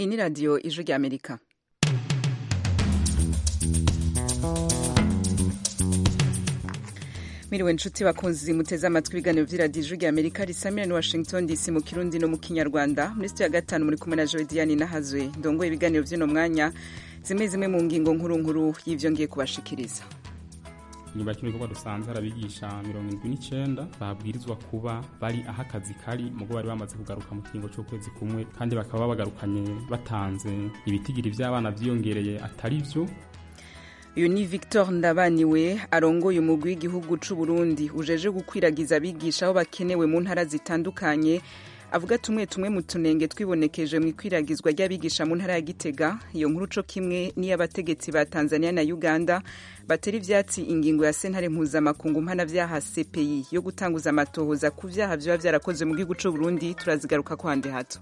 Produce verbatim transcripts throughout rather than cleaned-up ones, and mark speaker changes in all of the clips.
Speaker 1: Iyi ni radiyo ijwi rya Amerika. Miriwe nshuti bakunzi muteze amatwi ibiganiro vy'iradiyo ijwi rya Amerika risamira ni Washington D C mu Kirundi no mu Kinyarwanda. Muri studio ya gatanu muri kumwe na Joy Diane Nahazwe ndongoye ibiganiro vy'ino mwanya, zimwe zimwe mu ngingo nkuru nkuru y'ivyo ngiye kubashikiriza.
Speaker 2: Nyuma y'ikino gikorwa dusanze harabigisha mirongo indwi n'icenda babwirizwa kuba bari aho akazi kari mugo bari bamaze kugaruka mu kiringo c'ukwezi kumwe, kandi bakaba bagarukanye batanze ibitigiri vy'abana vyiyongereye atari vyo.
Speaker 1: Uyu ni Victor Ndabaniwe arongoye umugwi w'igihugu c'u Burundi ujeje gukwiragiza abigisha aho bakenewe mu ntara zitandukanye, avuga tumwe tumwe mu tunenge twibonekeje mu ikwiragizwa ry'abigisha mu ntara ya Gitega. Iyo nkuru co kimwe ni y'abategetsi ba Tanzania na Uganda batera ivyatsi ingingo ya sentare mpuzamakungu mpanavyaha C P I yo gutanguza amatohoza ku vyaha vyoba vyarakoze mu gihugu c'u Burundi. Turazigaruka ko hande hato.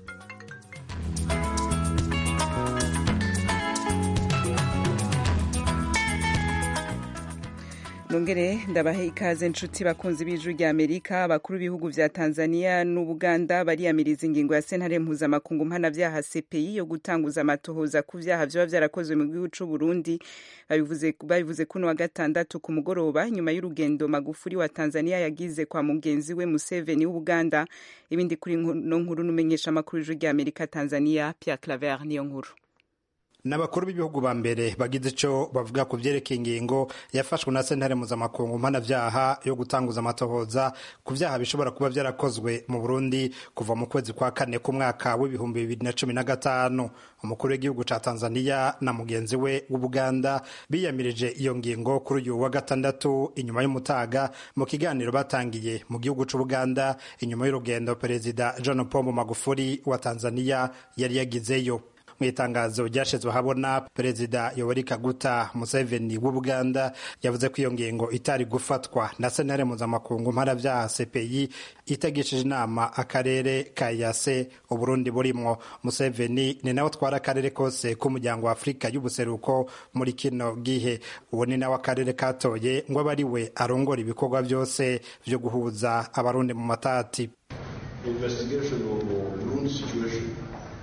Speaker 1: Nongere ndabahe ikaze nshuti bakunzi b'ijwi rya Amerika. Abakuru b'ibihugu vya Tanzania n'Ubuganda bariyamiriza ingingo ya sentare mpuzamakungu mpanavyaha C P I yo gutanguza amatohoza ku vyaha vyoba vyarakozwe mu gihugu c'u Burundi. Babivuze babivuze kuno wa gatandatu ku mugoroba nyuma y'urugendo Magufuli wa Tanzania yagize kwa mugenzi we Museveni w'Ubuganda. Ibindi kuri no nkuru numenyesha amakuru y'ijwi rya Amerika Tanzania, Pierre Claver niyo nkuru.
Speaker 3: N'abakuru b'ibihugu ba mbere bagize ico bavuga ku vyerekeye ingingo yafashwe na sentare mpuzamakungu mpanavyaha yo gutanguza amatohoza ku vyaha bishobora kuba vyarakozwe mu Burundi kuva mu kwezi kwa kane k'umwaka w'ibihumbi bibiri na cumi na gatanu. Umukuru w'igihugu ca Tanzania na mugenzi we w'Ubuganda biyamirije iyo ngingo kuri uyu wa gatandatu inyuma y'umutaga mu kiganiro batangiye mu gihugu c'Ubuganda inyuma y'urugendo Perezida John Pombe Magufuli wa Tanzania yari yagizeyo. Mwitangazo ryashizwe habona, Perezida Yoweri Kaguta Museveni w'Ubuganda yavuze ko iyo ngingo itari gufatwa na sentare mpuzamakungu mpanavyaha C P I itegeshije inama akarere ka Yase Uburundi burimwo. Museveni ni nawe twara akarere kose k'umuryango wa Afrika y'ubuseruko muri kino gihe. Uwo ni nawe akarere katoye ngo abari we arongora ibikorwa vyose vyo guhuza abarundi mu matati.
Speaker 4: Investigation of the Burundi situation.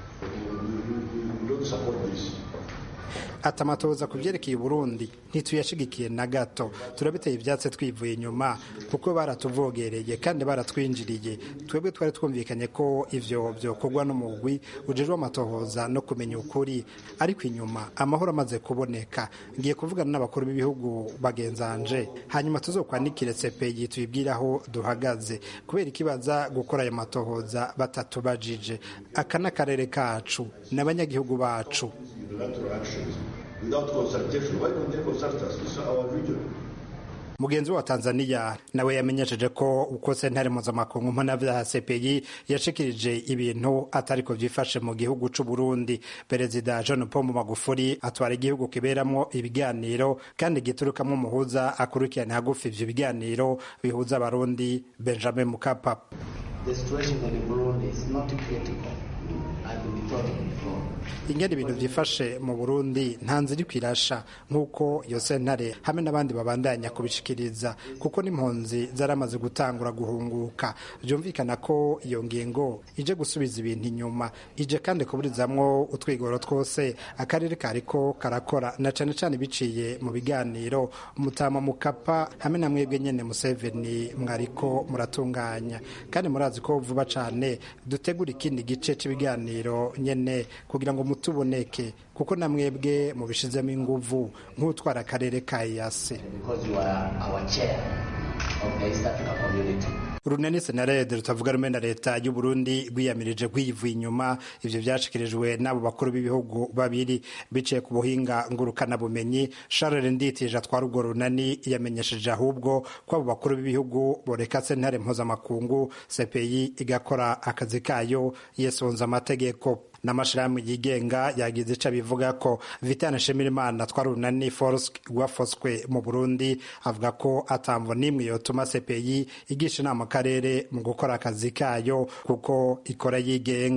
Speaker 3: Atamatoza kuvyerekeye Burundi ntituyashigikiye na gato, turabiteye ivyatsi twivuye inyuma kuko baratuvogereye kandi baratwinjiriye. Twebwe twari twumvikanye ko ivyo vyokorwa n'umugwi ujejwe amatohoza no kumenya ukuri, ariko inyuma amahoro amaze kuboneka ngiye kuvugana n'abakuru b'ibihugu bagenzanje, hanyuma tuzokwanikire C P I tuyibwiraho duhagaze kubera ikibaza gukora ayo matohoza batatubajije. Aka n'akarere kacu n'abanyagihugu bacu.
Speaker 4: Without consultation, why don't they consult us? This is our region.
Speaker 3: Mugenzi wa Tanzania nawe yamenyesheje ko uko sentare mpuzamakungu mpanavyaha C P I yashikirije ibintu atariko vyifashe mu gihugu c'u Burundi. Perezida John Pombe Magufuli atwara igihugu kiberamwo ibiganiro kandi giturukamwo umuhuza akurikirana hagufi ivyo biganiro bihuza abarundi Benjamin Mkapa.
Speaker 5: The situation in Burundi is not critical.
Speaker 3: Ingene ibintu vyifashe mu Burundi nta nzira kwirasha nk'uko iyo sentare hamwe n'abandi babandanya kubishikiriza, kuko n'impunzi zaramaze gutangura guhunguka. Vyumvikana ko iyo ngingo ije gusubiza ibintu inyuma, ije kandi kuburizamwo utwigoro twose akarere kariko karakora, na cane cane biciye mu biganiro Mutama Mukapa hamwe na mwebwe nyene Museveni mwariko muratunganya. Kandi murazi ko vuba cane dutegura ikindi gice c'ibiganiro nyene kugira ngo mutuboneke, kuko namwebwe mubishizemo inguvu nk'utwara akarere ka Yase. Urunani Senarede rutavuga rumwe na leta y'u Burundi rwiyamirije rwivuye inyuma ivyo vyashikirijwe n'abo bakuru b'ibihugu babiri biciye ku buhinga ngurukana bumenyi. Charles Nditije atwara urwo runani yamenyesheje ahubwo ko abo bakuru b'ibihugu boreka sentare mpuzamakungu C P I igakora akazi kayo yesonza amategeko. N'amashirahamwe yigenga yagize ico bivuga ko. Vitan Nshimirimana atwara urunani Force rwafoswe mu Burundi avuga ko atamvo nimwe yotuma C P I igisha inama akarere mu gukora akazi kayo kuko ikora yigenga.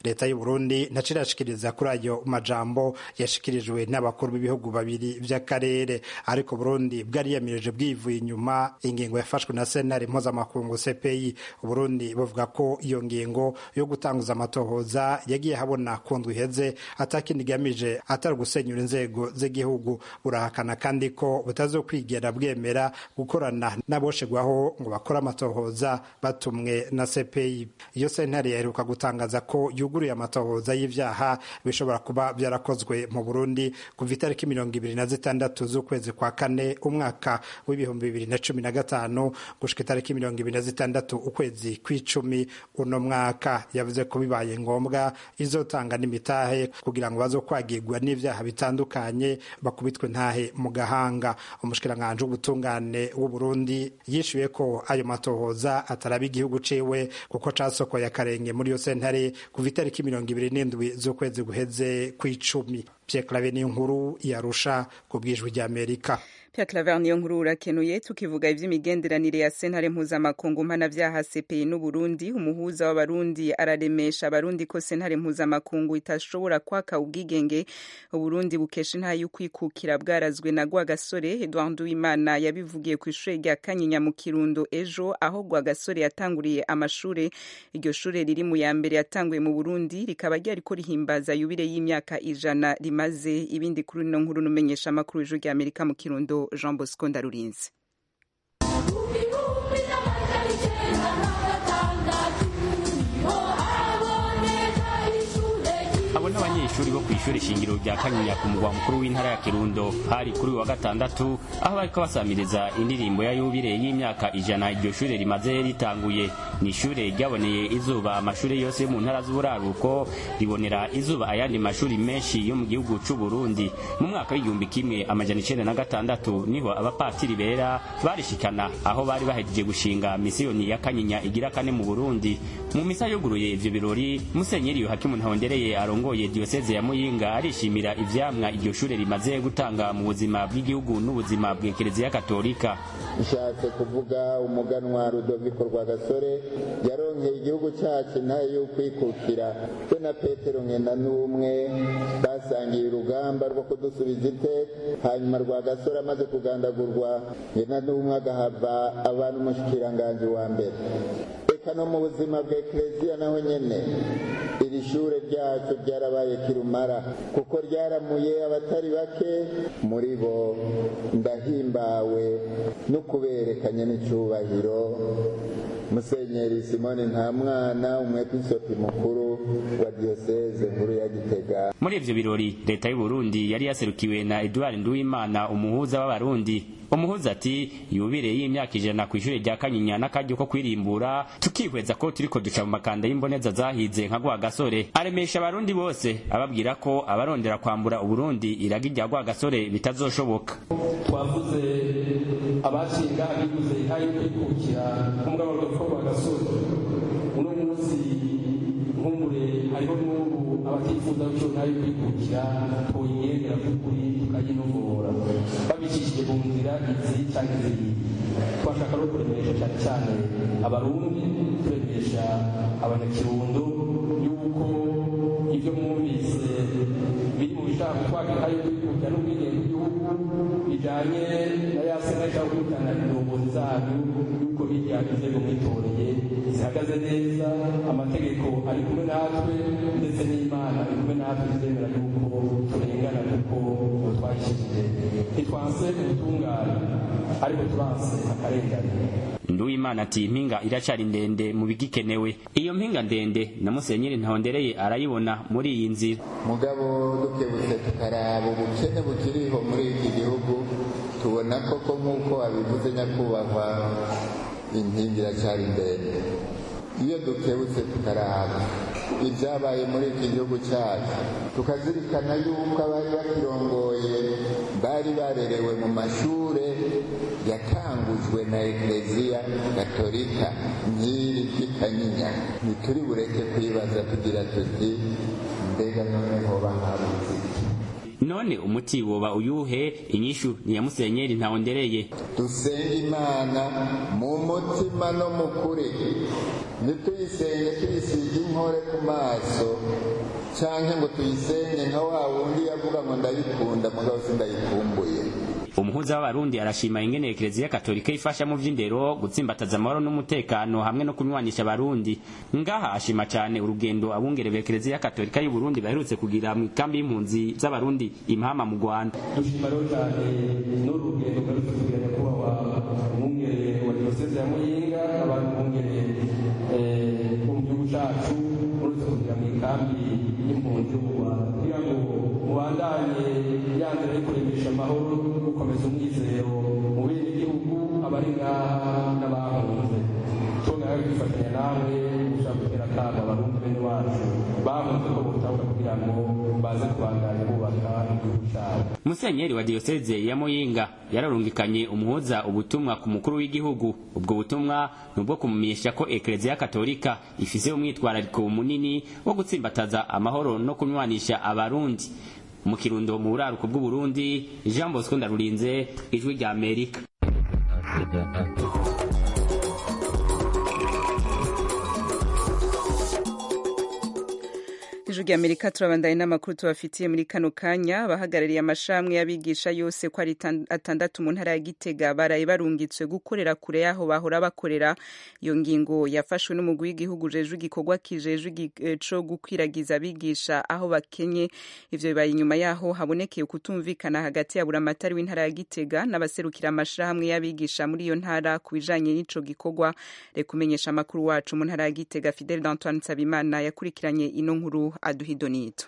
Speaker 3: leta y'u Burundi ntacirashikiriza kuri ayo majambo yashikirijwe n'abakuru b'ibihugu babiri vy'akarere, ariko Burundi bwari yamirije bwivuye inyuma ingingo yafashwe na sentare mpuzamakungu C P I. Burundi buvuga ko iyo ngingo yo gutanguza amatohoza yagiye habona kundwa iheze atakindi igamije atari gusenyura inzego z'igihugu. Burahakana kandi ko butazokwigera bwemera gukorana n'aboshegwaho ngo bakora amatohoza batumwe na C P I. Iyo sentare yaheruka gutangaza ko yuguruye amatohoza y'ivyaha bishobora kuba vyarakozwe mu Burundi kuva itariki mirongo ibiri na zitandatu z'ukwezi kwa kane umwaka w'ibihumbi bibiri na cumi na gatanu gushika itariki mirongo ibiri na zitandatu ukwezi kw'icumi uno mwaka. Yavuze ko bibaye ngombwa izotanga n'imitahe kugira ngo bazokwagirwa n'ivyaha bitandukanye bakubitwe ntahe mu gahanga. Umushikiranganje w'ubutungane w'u Burundi yishuye ko ayo matohoza ataraba igihugu ciwe kuko casokoye akarenge muri yo sentare kuva itariki mirongo ibiri n'indwi z'ukwezi guheze kw'icumi. Pierre Claver Niyonkuru yarusha ku bwijwi ry'Amerika.
Speaker 1: Pierre Claver Niyonkuru urakenuye. Tukivuga ivy'imigenderanire ya sentare mpuzamakungu mpanavyaha C P I n'u Burundi, umuhuza w'abarundi araremesha abarundi ko sentare mpuzamakungu itashobora kwaka ubwigenge Uburundi bukesha intahe y'ukwikukira bwarazwe na Rwagasore. Edouard Nduwimana yabivugiye ku ishure rya Kanyinya mu Kirundo ejo, aho Rwagasore yatanguriye amashure. Iryo shure riri mu ya mbere yatanguye mu Burundi, rikaba ryariko rihimbaza yubire y'imyaka ijana rimaze. Ibindi kuri no nkuru numenyesha makuru y'ijwi ry'Amerika mu Kirundo Jean Bosco Ndarurinze.
Speaker 6: Abo n'abanyeshuri bo kw'ishure shingiro rya Kanyinya ku mugwa mukuru w'intara ya Kirundo hari kuri wa gatandatu, aho bariko basamiriza indirimbo ya yubire y'imyaka ijana iryo shure rimaze ritanguye. Ni ishure ryaboneye izuba amashure yose yo mu ntara z'uburaruko, ribonera izuba ayandi mashuri menshi yo mu gihugu c'u Burundi. Mu mwaka w'igihumbi kimwe amajana icenda na gatandatu niho abapatiri bera barishikana aho bari bahejeje gushinga misiyoni ya Kanyinya igira kane mu Burundi. Mu misa yuguruye ivyo birori, Musenyeri Yohakimu Ntahondereye arongoye diocese ya Muyinga arishimira ivyamwa iryo shure rimaze gutanga mu buzima bw'igihugu n'ubuzima bw'Ekereziya Katolika.
Speaker 7: Ishatse kuvuga umuganwa Rudoviko Rwagasore yaronkeye igihugu cyacu ntayo y'ukwikukira. We na Petero Ngendanumwe basangiye urugamba rwo kudusubiza iteka, hanyuma Rwagasore amaze kugandagurwa Ngendanumwe agahava abantu umushikiranganje wa mbere. Eka no mu buzima bw'Ekereziya naho nyene iri shure ryacu ryarabaye kirumara kuko ryaramuye abatari bake muri bo. Ndahimbawe no kuberekanye n'icubahiro Musenyeri Simone Ntamwana, umwepiskopi mukuru wa diocese nkuru ya Gitega.
Speaker 6: Muri ivyo birori leta y'u Burundi yari yaserukiwe na Edouard Nduwimana, umuhuza w'abarundi. Umuhuza ati yubire y'imyaka ijana ku ishure rya Kanyinya n'akaryo ko kwirimbura, tukihweza ko turiko duca mu makanda y'imboneza zahize nka Rwagasore. Aremesha abarundi bose ababwira ko abarondera kwambura Uburundi iragi rya Rwagasore bitazoshoboka.
Speaker 8: Twavuze abacinga abivuze hayo kwikukira kumugabo Rudoviko Rwagasore. Uno munsi nkumbure hariho n'ubu abatifuza cyo nayo kwikukira toyegera kuri tukayinovora babicishije mu nzira izi cyangwa izi. Twashaka no kuremesha cyane cyane abarundi, kuremesha abanyakirundo yuko ibyo mwumvise biri mu bishaka twagira hayo kwikukira n'ubwigenge bw'igihugu bijanye na ya sena cyangwa kwitana indongozi zanyu yuko bijya inzego mwitoreye zihagaze neza, amategeko ari kumwe natwe ndetse n'Imana ari kumwe natwe, zemera yuko turengana kuko twakishije ntitwanse ubutungane ariko turanse akarengane.
Speaker 6: Nduwimana ati impinga iracari ndende mu bigikenewe. Iyo mpinga ndende na Musenyeri Ntahondereye arayibona muri iyi nzira.
Speaker 7: Mugabo dukebutse tukaraba ubukene bukiriho muri iki gihugu, tubona koko nk'uko abivuze nyakubahwa impinga iracari ndende. Iyo dukebutse tukaraba ibyabaye muri iki gihugu cyacu, tukazirikana yuko abari bakirongoye bari barerewe mu mashure yatangujwe na Ekereziya Katolika nk'iri ry'Ikanyinya, ntituri bureke kwibaza tugira tuti mbega noneho bahabuze
Speaker 6: none umuti woba uyuhe? Inyishu ni ya Musenyeri Ntahondereye.
Speaker 7: Dusenge Imana mu mutima no mu kuri, ntituyisenge tuyisiga inkore ku maso canke ngo tuyisenge nka wa wundi yavuga ngo ndayikunda mugabo sindayikumbuye.
Speaker 6: Umuhuza w'abarundi arashima ingene Eklezia Katolika ifasha mu vy'indero, gutsimbataza amahoro n'umutekano hamwe no kunywanisha abarundi. Ngaha ashima cyane urugendo abungere ba Eklezia Katolika y'u Burundi baherutse kugira mu kambi y'impunzi z'abarundi Impama mu Rwanda.
Speaker 8: Dushima rero cyane n'urugendo baherutse kugira kuba umungere wa diocese ya Muyinga, abantu bungere eh mu gihugu cyacu baherutse kugira mu kambi y'impunzi mu Rwanda kugira ngo mubandanye yandere yo kuremesha amahoro, gukomeza umwizero mu bindi gihugu abari ngaha n'abahunze. Tungana kwifatanya nawe gushaka gutera kamba abarundi bene wacu bahunze ko butanga kugira ngo baze kubandanya bubaka igihugu cyabo.
Speaker 6: Musenyeri wa diocese ya Muyinga yararungikanye umuhuza ubutumwa ku mukuru w'igihugu. Ubwo butumwa nubwo kumumenyesha ko Eklezia Katolika ifise umwitwarariko munini wo gutsimbataza amahoro no kunywanisha abarundi. Mu Kirundo mu buraruko bw'u Burundi, Jean Bosco Ndarurinze, Ijwi rya Amerika.
Speaker 1: Ijwi rya Amerika turabandanye n'amakuru tubafitiye muri kano kanya. Bahagarariye amashamwe y'abigisha yose ko ari atandatu mu ntara ya Gitega baraye barungitswe gukorera kure yaho bahora bakorera. Iyo ngingo yafashwe n'umugwi w'igihugu jejwe igikorwa kijejwe co gukwiragiza abigisha aho bakenye. Ivyo bibaye inyuma yaho habonekeye kutumvikana hagati ya buramatari w'intara ya Gitega n'abaserukira amashamwe y'abigisha muri iyo ntara kubijanye n'ico gikorwa. Rekumenyesha amakuru wacu mu ntara ya Gitega Fidel d'Antoine Nsabimana yakurikiranye ino nkuru aduhidonito.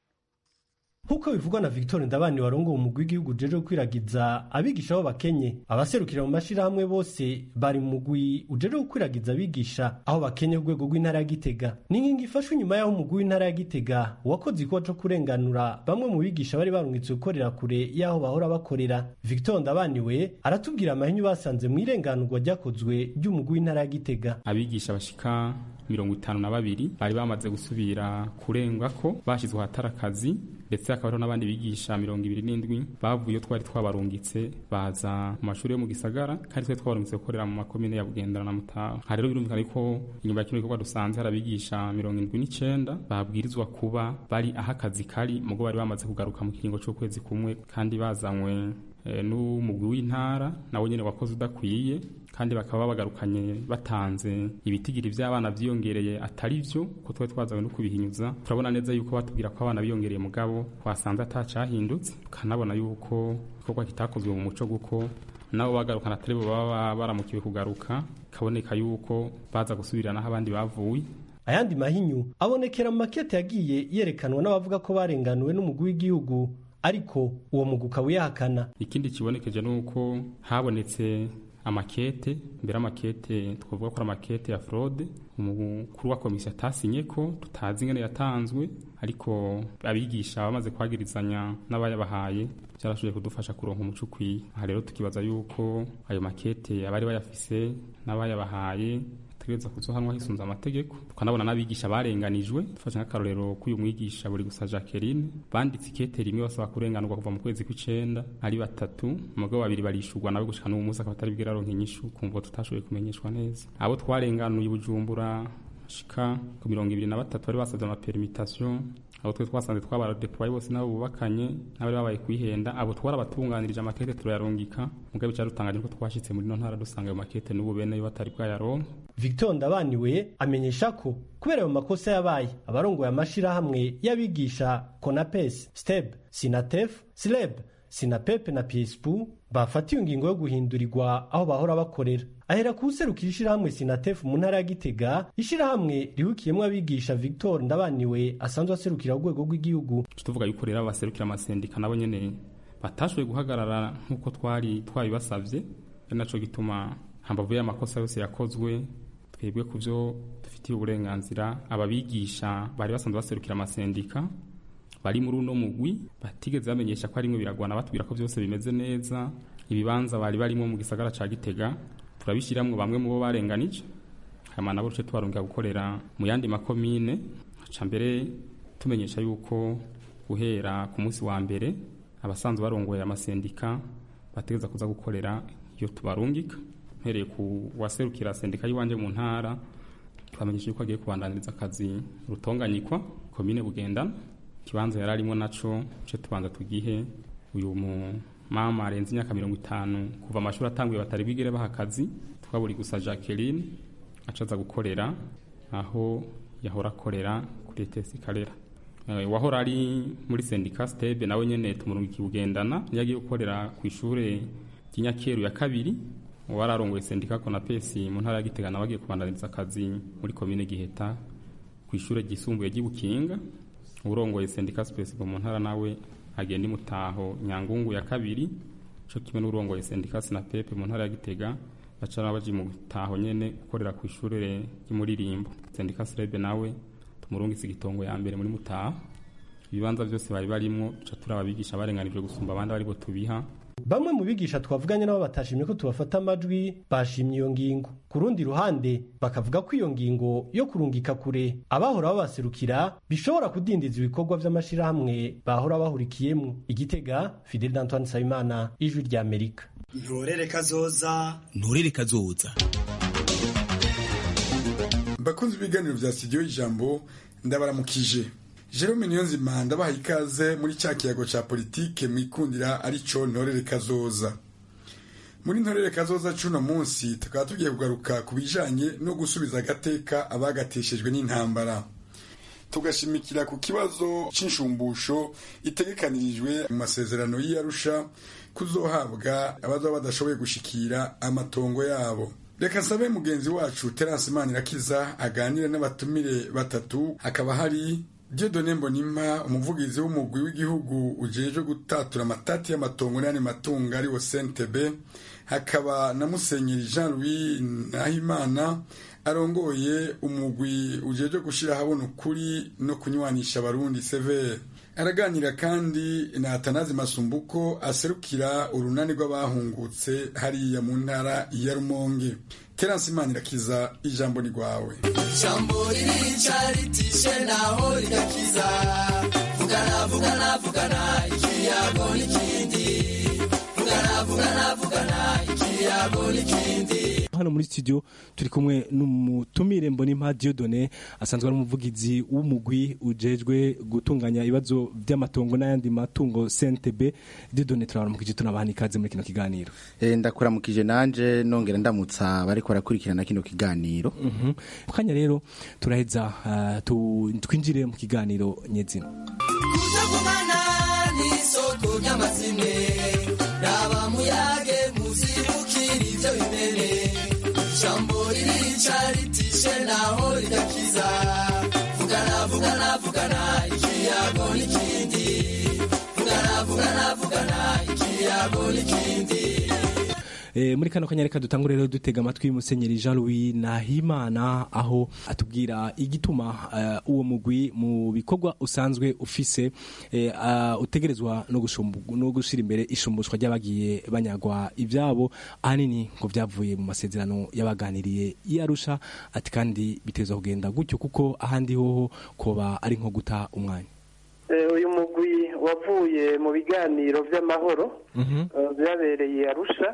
Speaker 9: Huko bivugwa na Victor Ndabani warongo umugwi w'igihugu jeje gukwiragiza abigisha aho bakenye, abaserukira mu mashirahamwe bose bari mu mugwi ujeje gukwiragiza abigisha aho bakenye urwego rw'intara ya Gitega. Ningingi ifashwe nyuma yaho umugwi w'intara ya Gitega wakoze ikowa co kurenganura bamwe mu bigisha bari barungitswe gukorera kure yaho bahora bakorera. Victor Ndabani we aratubwira amahinyu basanze mu irenganurwa ryakozwe ry'umugwi w'intara ya Gitega.
Speaker 2: Abigisha bashika mirongo itanu na babiri bari bamaze gusubira kurengwa ko bashizwe hatarakazi, ndetse akaba n'abandi bigisha mirongo ibiri n'indwi bavuye twari twabarungitse baza mu mashuri yo mu gisagara, kandi twe twabarungitse gukorera mu makomine ya Bugendana na Mutaho. Aha rero birumvikana ko inyuma y'ikino gikorwa dusanze hari abigisha mirongo indwi n'icenda babwirizwa kuba bari aho akazi kari mugo bari bamaze kugaruka mu kiringo c'ukwezi kumwe, kandi bazanywe e, n'umugwi w'intara nawe nyene wakoze udakwiye, kandi bakaba bagarukanye batanze ibitigiri by'abana byiyongereye atari byo ko twe twazawe no kubihinyuza. Turabona neza yuko batubwira ko abana biyongereye mugabo twasanze atacahindutse, kanabona yuko ikorwa kitakozwe mu muco guko nabo bagarukana atari bo baba baramukiwe kugaruka, kaboneka yuko baza gusubirana abandi bavuye.
Speaker 9: Ayandi mahinyu abonekera mu makete yagiye yerekanwa n'abavuga ko barenganuwe n'umugwi w'igihugu, ariko uwo muguka wiyahakana.
Speaker 2: Ikindi kibonekeje nuko habonetse amakete, mbere amakete twavuga ko amakete ya fraude umukuru wa komisiyo atasinye ko tutazi ingene yatanzwe, ariko abigisha bamaze kwagirizanya n'abayabahaye cyarashoboye kudufasha kuronka umuco ukwiye. Aha rero tukibaza yuko ayo makete abari bayafise n'abayabahaye tugereza kuzohanwa hisunza amategeko. Tukanabona n'abigisha barenganijwe, dufasha nk'akarorero k'uyu mwigisha buri gusa Jacqueline banditse ikete rimwe basaba kurenganurwa kuva mu kwezi kw'icenda ari batatu, umugabo babiri barishurwa nawe gushika n'uwo munsi akaba atari bwira ronka inyishu kumva tutashoboye kumenyeshwa neza. Abo twarenganuye i Bujumbura shika ku mirongo ibiri na batatu bari basabye ama permutation, abo twe twasanze twabaradeploye bose nabo bubakanye n'abari babaye kwihenda, abo twarabatunganirije amakete turayarungika, mugabe cyarutangaje ko twashitse muri no ntara dusanga ayo makete n'ubu bene yo batari bwayaronka.
Speaker 9: Victor Ndabani we amenyesha ko kubera ayo makosa yabaye abarongoye amashirahamwe y'abigisha Konapes, Steb, Sinatef, Sleb, Sinapepe na P S P bafatiye ingingo yo guhindurirwa aho bahora bakorera. Ahera kuserukira ishirahamwe Sinatef mu ntara ya Gitega, ishirahamwe rihukiyemo abigisha Victor Ndabani we asanzwe aserukira urwego rw'igihugu.
Speaker 2: Tuvuga yuko rero abaserukira amasendika nabo nyene batashoboye guhagarara nkuko twari twabibasavye, naco gituma hambavuye amakosa yose yakozwe twebwe kuvyo dufitiye uburenganzira. Ababigisha bari basanzwe baserukira amasendika bari muri uno mugwi batigeze bamenyesha ko arimwe biragwana, batubwira ko byose bimeze neza. Ibibanza bari barimo mu gisagara ca Gitega turabishiramwe bamwe mu bo barenganije, hama nabo cyo twarunga gukorera mu yandi makomine. Aca mbere tumenyesha yuko guhera ku munsi wa mbere abasanzwe barongoye amasendika bategeza kuza gukorera iyo tubarungika. mpereye ku waserukira sendika y'iwanje mu ntara twamenyesheje ko agiye kubandaniriza akazi rutonganyikwa komine Bugendana. Ikibanza yari arimo naco ce tubanza tugihe uyu mu mama arenze imyaka mirongo itanu kuva amashuri atanguye batari bigere baha akazi, twaburi gusa Jacqueline acaza gukorera aho yahora akorera kuri E T S Karera. Uh, wahora ari muri sendika Stebe nawe nyene tumurungi Bugendana yagiye gukorera ku ishure ry'Inyakeru ya kabiri, wararongoye sendika Konapesi mu ntara ya Gitega nawe agiye kubandaniriza akazi muri komine Giheta ku ishure ryisumbuye ry'Ibukinga. Urongoye sendika Space mu ntara nawe agenda imutaho Nyangungu ya kabiri, cyo kimwe n'urongoye sendika Sinapepe mu ntara ya Gitega bacara baje mu taho nyene gukorera ku ishure ry'Imuririmbo. Sendika Srebe nawe tumurungitse igitongo ya mbere muri Mutaha. Ibibanza byose bari barimo ca turababigisha barenganijwe gusumba abandi bari bo tubiha.
Speaker 9: Bamwe mu bigisha twavuganye nabo batashimye ko tubafata amajwi bashimye iyo ngingo. Ku rundi ruhande bakavuga ko iyo ngingo yo kurungika kure abahora babaserukira bishobora kudindiza ibikorwa vy'amashirahamwe bahora bahurikiyemwo. Igitega, Fidel Antoine Sayimana, Ijwi rya Amerika.
Speaker 10: Ntorere kazoza,
Speaker 11: ntorere kazoza.
Speaker 10: Bakunze ibiganiro vya studio y'Ijambo ndabaramukije. Jerome Niyonzima ndabaha ikaze muri cya kiyago ca politike mwikundira arico ntorere kazoza. Muri ntorere kazoza cuno munsi tukaba tugiye kugaruka ku bijanye no gusubiza agateka abagateshejwe n'intambara. Tugashimikira ku kibazo c'inshumbusho itegekanirijwe mu masezerano y'Arusha kuzohabwa abazoba badashoboye gushikira amatongo yabo. Reka nsabe mugenzi wacu Terence Manirakiza aganire n'abatumire batatu, hakaba hari Dieudonné Mbonimpa umuvugizi w'umugwi w'igihugu ujeje gutatura amatati y'amatongo n'ane matungo ari wo C N T B, hakaba na Musenyeri Jean Louis Nahimana arongoye umugwi ujeje gushira habona ukuri no kunywanisha abarundi C V R. Araganira kandi na Atanazi Masumbuko aserukira urunani rw'abahungutse hariya mu ntara ya Rumonge. Terence Manirakiza, ijambo ni gwawe.
Speaker 12: Ijambo ririca ritishe naho rigakiza, vugana vugana vugana ikiyago n'ikindi, vugana vugana vugana ikiyago n'ikindi.
Speaker 11: Hano muri studio turi kumwe n'umutumire Mbonimpa Dieudonné asanzwe ari umuvugizi w'umugwi ujejwe gutunganya ibibazo by'amatongo n'ayandi matungo C N T B. Dieudonné, turabaramukije tunabahani ikaze muri kino kiganiro.
Speaker 13: Eh ndakuramukije nanje nongera ndamutsa bari ko rakurikirana kino kiganiro.
Speaker 11: Mhm. Kanya rero turaheza uh, twinjire mu kiganiro nyezina.
Speaker 12: Kuzagumana ni soko y'amazime raba muyage muzibukira ibyo bimene. Jambo ririca ritishe naho rigakiza, vugana vugana vugana ikiyago n'ikindi, vugana vugana vugana ikiyago n'ikindi.
Speaker 11: E, muri kano kanya reka dutangure rero dutega amatwi Musenyeri Jean Louis Nahimana aho atubwira igituma uh, uwo mugwi mu bikorwa usanzwe ufise e, uh, utegerezwa no gushumbu no gushira imbere ishumbushwa ry'abagiye banyagwa ivyabo ahanini ngo vyavuye mu masezerano y'abaganiriye y'Arusha, ati kandi bitezwa kugenda gutyo kuko ahandi hoho koba ari nko guta umwanya.
Speaker 14: Uyu mugwi wavuye mu biganiro vy'amahoro byabereye Arusha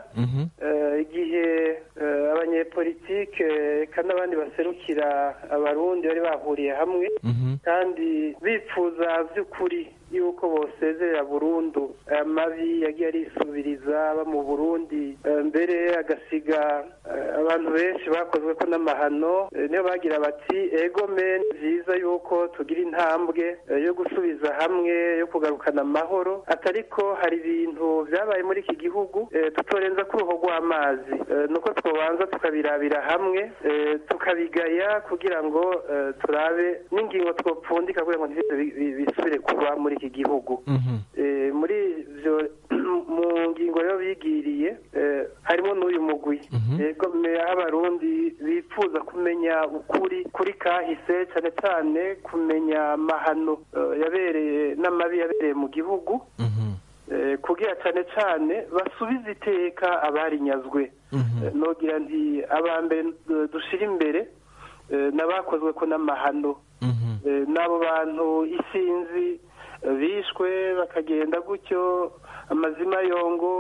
Speaker 14: igihe abanyepolitike kandi abandi baserukira abarundi bari bahuriye hamwe kandi bipfuza vy'ukuri yuko bosezerera burundu amabi yagiye arisubiriza aba mu Burundi, mbere agasiga abantu benshi bakozwe ko n'amahano. Niyo bagira bati ego men vyiza yuko tugira intambwe yo gusubiza hamwe yo kugarukana amahoro, atariko hari ibintu vyabaye muri iki gihugu tutorenza ku ruho rw'amazi, nuko twobanza tukabirabira hamwe tukabigaya kugira ngo turabe n'ingingo twopfundika kugira ngo bisubire kuba muri iki gihugu. Muri ivyo mu ngingo yo bigiriye harimo n'uyu mugwi yego abarundi bipfuza kumenya ukuri kuri kahise, cyane cyane kumenya amahano yabereye n'amabi yabereye mu gihugu, kugira cyane cyane basubize iteka abarinyazwe. Nogira nti abambere dushira imbere n'abakozwe ko n'amahano, n'abo bantu isinzi bishwe bakagenda gutyo amazima yongo,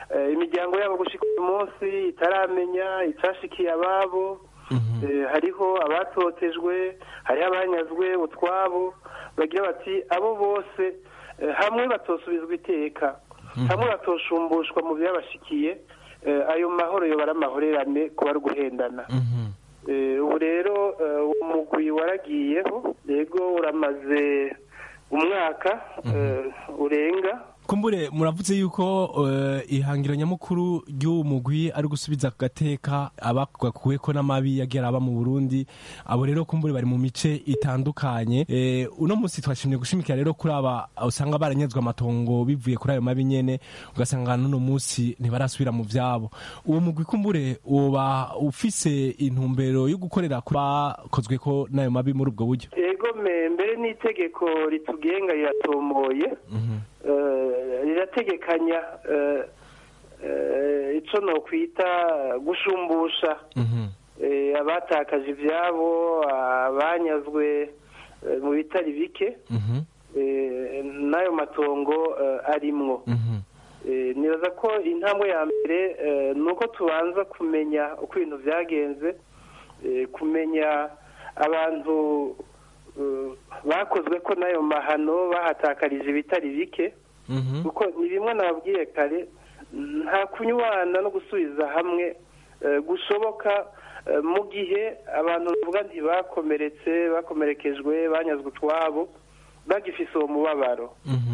Speaker 14: imiryango yabo gushika uyu munsi itaramenya icashikiye ababo. Hariho abatotejwe, hariho abanyazwe utwabo, bagira bati abo bose hamwe batosubizwa iteka, hamwe batoshumbushwa mu byabashikiye, ayo mahoro yo baramahorerane kuba ari guhendana. Ubu rero umugwi waragiyeho, yego uramaze umwaka urenga.
Speaker 11: Kumbure muravuze yuko uh, ihangiro nyamukuru ry'uwo mugwi ari gusubiza ku gateka abakuweko n'amabi yagera aba mu Burundi. Abo rero kumbure bari mu mice itandukanye. E, uno munsi twashimye gushimikira rero kuri aba usanga baranyezwa amatongo bivuye kuri ayo mabi nyene, ugasanga n'uno munsi ntibarasubira mu vyabo. Uwo mugwi kumbure uba ufise intumbero yo gukorera kuri bakozwe ko nayo mabi muri ubwo buryo.
Speaker 14: Ego mbere n'itegeko ritugenga riratomoye. mm-hmm. Uh, rirategekanya uh, uh, ico no kwita gushumbusha mm-hmm. uh, abatakaje ivyabo, abanyazwe uh, mu bitari bike mm-hmm. uh, nayo matongo uh, arimwo. mm-hmm. uh, nibaza ko intambwe ya mbere uh, nuko tubanza kumenya uko ibintu vyagenze, uh, kumenya abantu uh, bakozwe ko nayo mahano bahatakarije ibitari bike. kuko ni bimwe nababwiye kare, nta kunywana no gusubiza hamwe gushoboka mu gihe abantu bavuga nti bakomeretse bakomerekejwe banyazwe utwabo bagifise uwo mubabaro.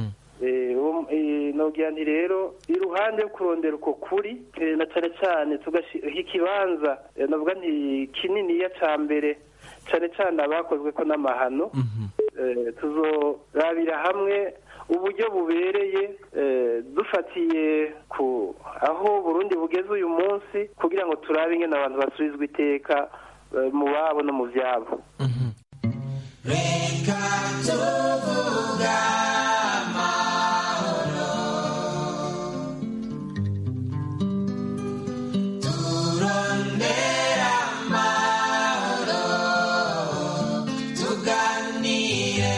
Speaker 14: nobwira nti rero iruhande yo kurondera uko kuri na cyane cyane tugashyira ikibanza navuga nti kininiya ca mbere cyane cyane abakozwe ko n'amahano, tuzorabira hamwe uburyo bubereye dufatiye ku aho Burundi bugeze uyu munsi kugira ngo turabe ingene abantu basubizwa iteka mu babo no mu vyabo.
Speaker 12: Reka tuvuga amahoro, turondera amahoro, tuganire.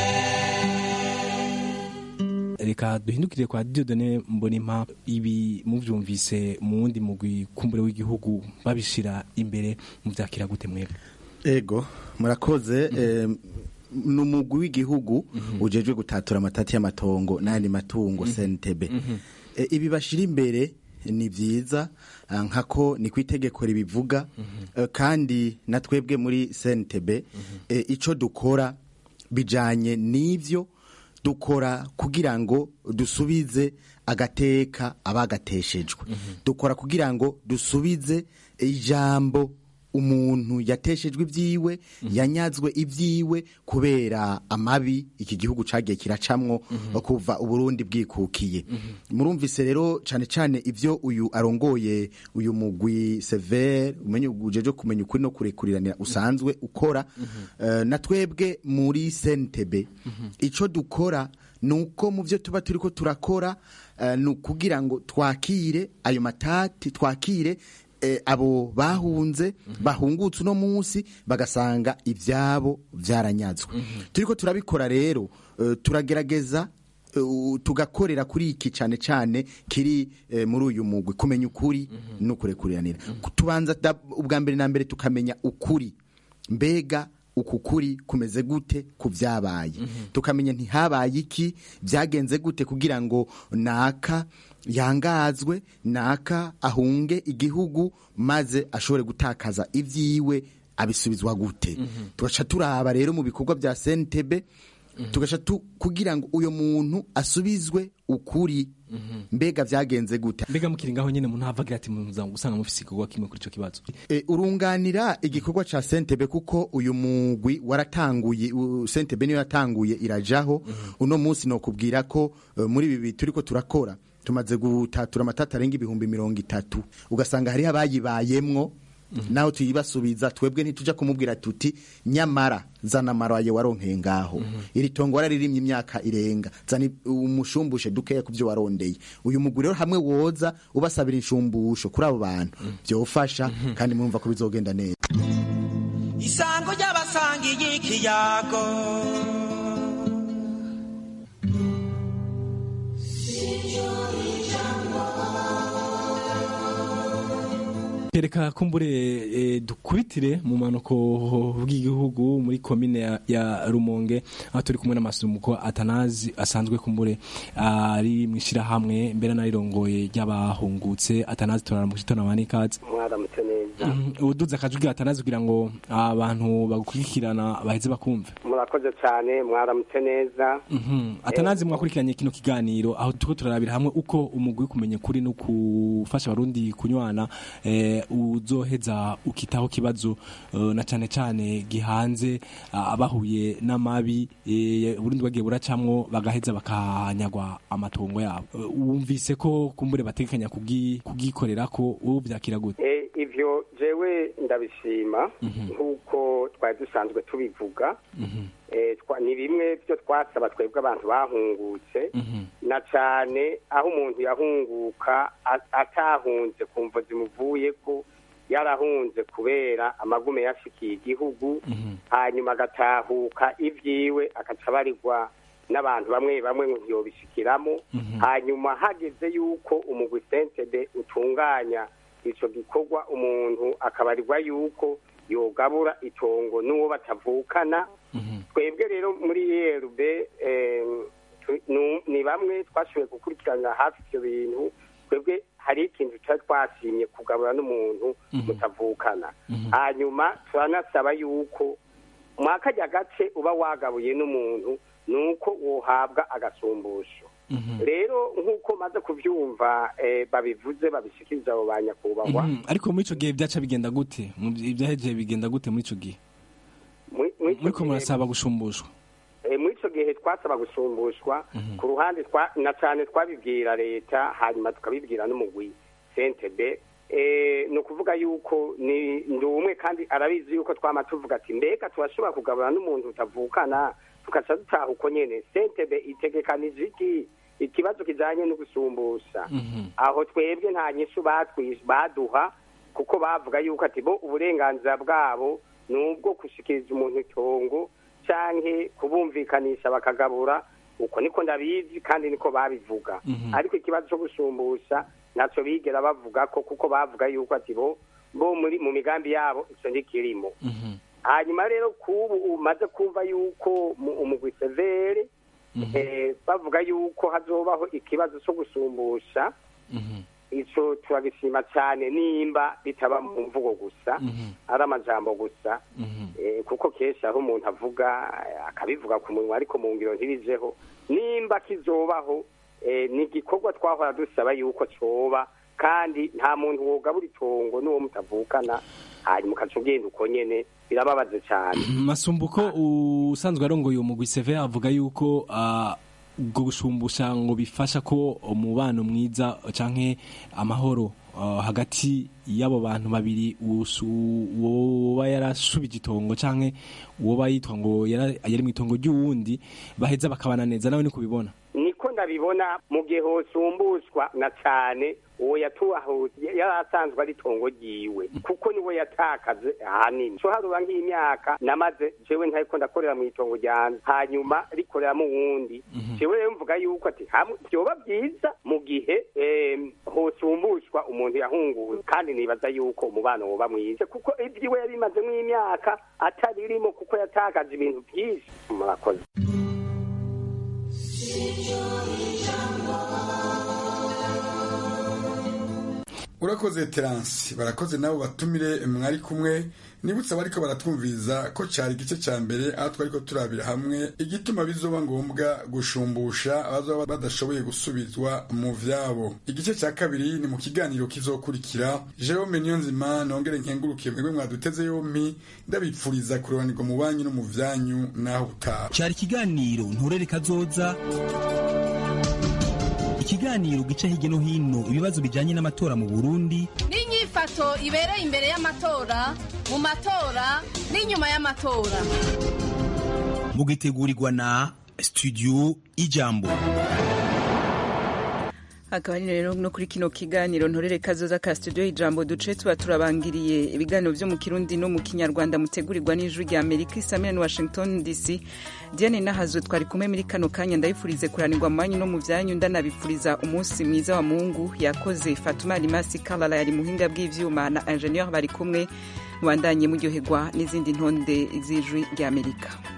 Speaker 11: Reka duhindukire kwa Dieudonné Mbonimpa, ibi muvyumvise mu wundi mugwi kumbure w'igihugu babishira imbere muvyakira gute mwebwe?
Speaker 13: Ego murakoze. eh, numugwi w'igihugu mm-hmm. ujejwe gutatura amatati y'amatongo n'ayandi matungo mm-hmm. C N T B. mm-hmm. e, ibi bashira imbere ni vyiza nkako ni kwitegeko ribivuga. mm-hmm. e, kandi natwebwe muri C N T B mm-hmm. e, ico dukora bijanye n'ivyo dukora kugira ngo dusubize agateka abagateshejwe. mm-hmm. dukora kugira ngo dusubize ijambo umuntu yateshejwe ibyiwe, mm-hmm. yanyazwe ibyiwe kubera amabi iki gihugu cagiye kiracamwo mm-hmm. kuva Uburundi bwikukiye. mm-hmm. Murumvise rero cane cane ivyo uyu arongoye uyu mugwi severe umenye ujeje kumenya ukuri no kurekuriranira usanzwe ukora. mm-hmm. uh, natwebwe muri C N T B mm-hmm. ico dukora nuko mu byo tuba turiko turakora uh, nukugira ngo twakire ayo matati, twakire E, abo bahunze mm-hmm. bahungutse uno munsi bagasanga ivyabo vyaranyazwe. mm-hmm. turiko turabikora rero uh, turagerageza uh, tugakorera kuri iki cane cane kiri uh, muri uyu mugwi kumenya ukuri mm-hmm. no kurekuriranira. mm-hmm. tubanza ubwa mbere na mbere tukamenya ukuri, mbega uku kuri kumeze gute ku vyabaye. mm-hmm. tukamenya ntihabaye iki, vyagenze gute kugira ngo naka yangazwe, naka ahunge igihugu maze ashobore gutakaza ivyiwe abisubizwa gute. mm-hmm. tugaca turaba rero mu bikorwa bya C N T B mm-hmm. tugaca kugira ngo uyo muntu asubizwe ukuri. mm-hmm. mbega vyagenze gute,
Speaker 11: mbega mukiri ngaho nyene umuntu havagira ati muza gusanga mufise igikorwa kimwe kuri ico kibazo.
Speaker 13: e, urunganira igikorwa ca C N T B kuko uyu mugwi waratanguye, C N T B niyo yatanguye irajaho. mm-hmm. uno munsi no kubwira ko uh, muri bibi turiko turakora tumaze gutatura amatata arenga ibihumbi mirongo itatu, ugasanga hari abayibayemwo. mm-hmm. naho tuyibasubiza twebwe ntituja kumubwira tuti nyamara zana maraye waronkeye ngaho. mm-hmm. iri tongo wararirimye imyaka irenga, zana umushumbushe dukeye kuvyo warondeye. uyu muguri rero hamwe woza ubasabira inshumbusho kuri abo bantu byofasha. mm-hmm. kandi murumva ko bizogenda neza.
Speaker 12: Isango ry'abasangiye ikiyago
Speaker 11: reka kumbure e, dukubitire mu manuko bw'igihugu muri komine ya, ya Rumonge aho turi kumwe n'amasumuko Atanazi asanzwe kumbure ari mwishira hamwe mbere narirongoye ry'abahungutse. Atanazi turara mu kitona manikazi
Speaker 15: mwaramutse neza.
Speaker 11: Uduza akajugira Atanazi kugira ngo abantu bagukurikirana baheze bakumve.
Speaker 15: Murakoze cyane mwaramutse neza.
Speaker 11: Mhm. Atanazi mwakurikiranye kino kiganiro aho tuko turarabira hamwe uko umugwi kumenya kuri no kufasha abarundi kunywana eh uzoheza ukitaho kibazo uh, na cyane cyane gihanze uh, abahuye n'amabi eh, Burundi bagiye buracamwo bagaheza bakanyagwa amatongo yabo. Uh, wumvise ko kumbure batekanya kugikorera ko ubu byakira gute?
Speaker 15: Eh ivyo jewe ndabishima nkuko mm -hmm. twari dusanzwe tubivuga. Mhm. Mm Eh, twa, ni bimwe byo twasaba twebwe abantu bahungutse mm -hmm. na cyane aho umuntu yahunguka atahunze kumva zimuvuye ko yarahunze kubera amagume yashikiye igihugu mm -hmm. hanyuma agatahuka ivyiwe akacabarirwa n'abantu bamwe bamwe ngo bishikiramo mm -hmm. hanyuma hageze yuko umugwi sentebe utunganya ico gikorwa umuntu akabarirwa yuko yogabura itongo n'uwo batavukana. Twebwe rero muri E R B ni bamwe twashoboye gukurikirana hafi ivyo bintu. Twebwe hari ikintu twashimye kugabura n'umuntu mutavukana. Hanyuma turanasaba yuko mwakajya gace uba wagabuye n'umuntu nuko wohabwa agasumbusho. Rero nkuko maze kuvyumva babivuze babishikiriza abo banyakubahwa.
Speaker 11: Ariko muri ico gihe byaca bigenda gute? Ibyaheje bigenda gute muri ico gihe? Muri ko murasaba gushumbushwa?
Speaker 15: Eh muri ico gihe twasaba gushumbushwa ku ruhande twa na cyane twabibwira leta hanyuma tukabibwira n'umugwi Sentebe. Eh no kuvuga yuko ni ndumwe kandi arabizi yuko twama tuvuga ati mbega twashobora kugabura n'umuntu utavukana tukaca dutaha uko nyene. Sentebe itegekanije iki ikibazo kijanye no gusumbusha. Mm -hmm. Aho twebwe nta nyishu batwisha baduha kuko bavuga yuko ati bo uburenganzira bwabo nubwo kushikiriza umuntu itongo canke kubumvikanisha bakagabura uko niko ndabizi kandi niko babivuga. Mm -hmm. Ariko ikibazo cyo gusumbusha naco bigera bavuga ko kuko bavuga yuko ati bo bo muri mu migambi yabo ico ndikirimo. Mm -hmm. Hanyuma rero kubu umaze kumva yuko umugwi severe mm -hmm. eh bavuga yuko hazobaho ikibazo cyo gusumbusha. Mm -hmm. Ico turagishima cyane nimba bitaba mu mvugo gusa mm -hmm. ari amajambo gusa. Mm -hmm. eh kuko kesha aho umuntu avuga akabivuga ku munwa ariko mu ngiro ntibijeho nimba kizobaho eh ni gikorwa twahora dusaba yuko coba kandi nta muntu wogabura itongo n'uwo mutavukana hanyuma kacugenda uko nyene birababaze cyane.
Speaker 11: Masumbuko usanzwe arongoye umugwi C V avuga yuko uh, ubwo gushumbusha ngo bifasha ko umubano mwiza canke amahoro uh, hagati y'abo bantu babiri uwo yarashubije itongo canke uwo bayitwa ngo yari mu itongo ry'uwundi baheza bakabana neza. Nawe ni kubibona?
Speaker 15: Niko ndabibona mu gihe hosumbushwa na cyane uwo yatuaho yarasanzwe ari itongo ryiwe kuko niwe yatakaze ahanini. So haruba nk'imyaka namaze jewe ntayiko ndakorera mu itongo ryanje hanyuma rikorera mu wundi. Jewe rero mvuga yuko ati byoba byiza mu gihe hosumbushwa umuntu yahunguwe kandi nibaza yuko umubano woba mwiza kuko ivyiwe yabimaze mu imyaka ataririmo kuko yatakaje ibintu byinshi. Murakoze.
Speaker 10: Urakoze Terence, barakoze nabo batumire mwari kumwe. Nibutsa bariko baratwumviriza ko cyari gice ca mbere aho twariko turabira hamwe igituma bizoba ngombwa gushumbusha abazoba badashoboye gusubizwa mu vyabo. Igice ca kabiri ni mu kiganiro kizokurikira. Jerome Niyonzima nongere nkenguruke mwebwe mwaduteze yompi ndabipfuriza kurobanirwa mu banyu no mu vyanyu naho utaha.
Speaker 16: Cyari kiganiro nturere kazoza. Ikiganiro gica hirya no hino ibibazo bijanye n'amatora mu Burundi
Speaker 17: n'inyifato ibereye imbere y'amatora mu matora n'inyuma y'amatora
Speaker 16: mugitegurirwa na Studio Ijambo.
Speaker 1: akaba ari rero no kuri kino kiganiro ntorere kazoza ka studio ijambo duce tuba turabangiriye ibiganiro vyo mu Kirundi no mu Kinyarwanda mutegurirwa n'ijwi rya Amerika isamira ni Washington D C. Diane Nahazo twari kumwe muri kano kanya ndayifurize kuranirwa mu manyu no mu vyanyu ndanabifuriza umunsi mwiza wa Mungu. Yakoze Fatuma Limasi Kalala yari muhinga bw'ivyuma na ingenieur bari kumwe, mubandanye muryoherwa n'izindi ntonde z'ijwi rya Amerika.